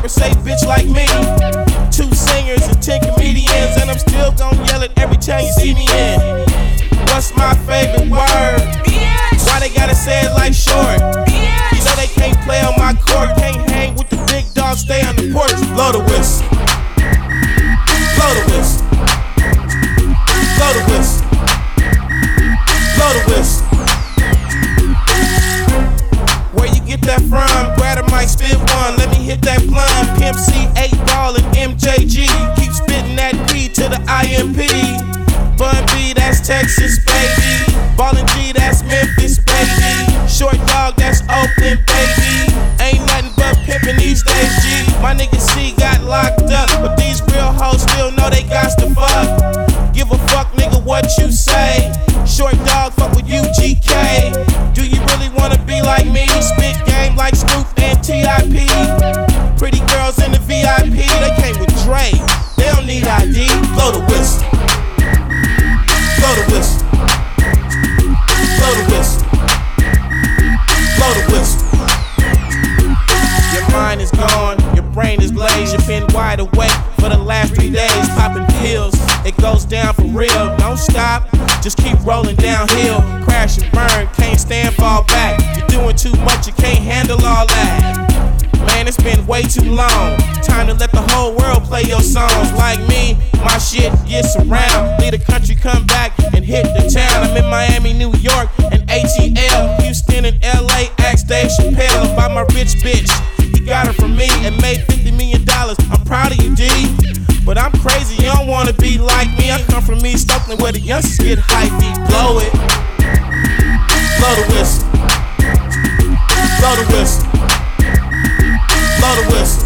never say bitch like me. 2 singers and 10 comedians, and I'm still gon' yell it every time you see me in. What's my favorite word? Why they gotta say it like short? You know they can't play on my court, can't hang with the big dogs, stay on the porch. Blow the whistle. Blow the whistle. Blow the whistle. Blow the whistle. Where you get that from? Grab a mic, spit one, let me hit that blunt. Pimp C, 8 Ball, and MJG. Keep spitting that P to the IMP. Bun B, that's Texas, baby. Ballin' G, that's Memphis, baby. Short Dog, that's Oakland, baby. Ain't nothing but pimpin' these days, G. My nigga C got locked up, but these real hoes still know they got to fuck. Give a fuck, nigga, what you say. Short Dog, fuck with UGK. Do you really wanna be like me? Spit game like Snoop and T.I.P. Pretty girls in the VIP, they came with Dre. They don't need ID. Blow the whistle. Blow the whistle. Blow the whistle. Blow the whistle. Your mind is gone, your brain is glazed. You've been wide awake for the last 3 days, popping pills. It goes down for real. Don't stop, just keep rolling downhill. Crash and burn, can't stand, fall back. You're doing too much, you can't handle all that. Man, it's been way too long. Time to let the whole world play your songs. Like me, my shit gets around. Leave the country, come back and hit the town. I'm in Miami, New York, and ATL. Houston and LA, ask Dave Chappelle about my rich bitch. He got her from me and made $50 million. I'm proud of you, D. But I'm crazy, you don't wanna be like me. I come from East Oakland where the youngsters get hypey. Blow it. Blow the whistle. Blow the whistle. Blow the whistle.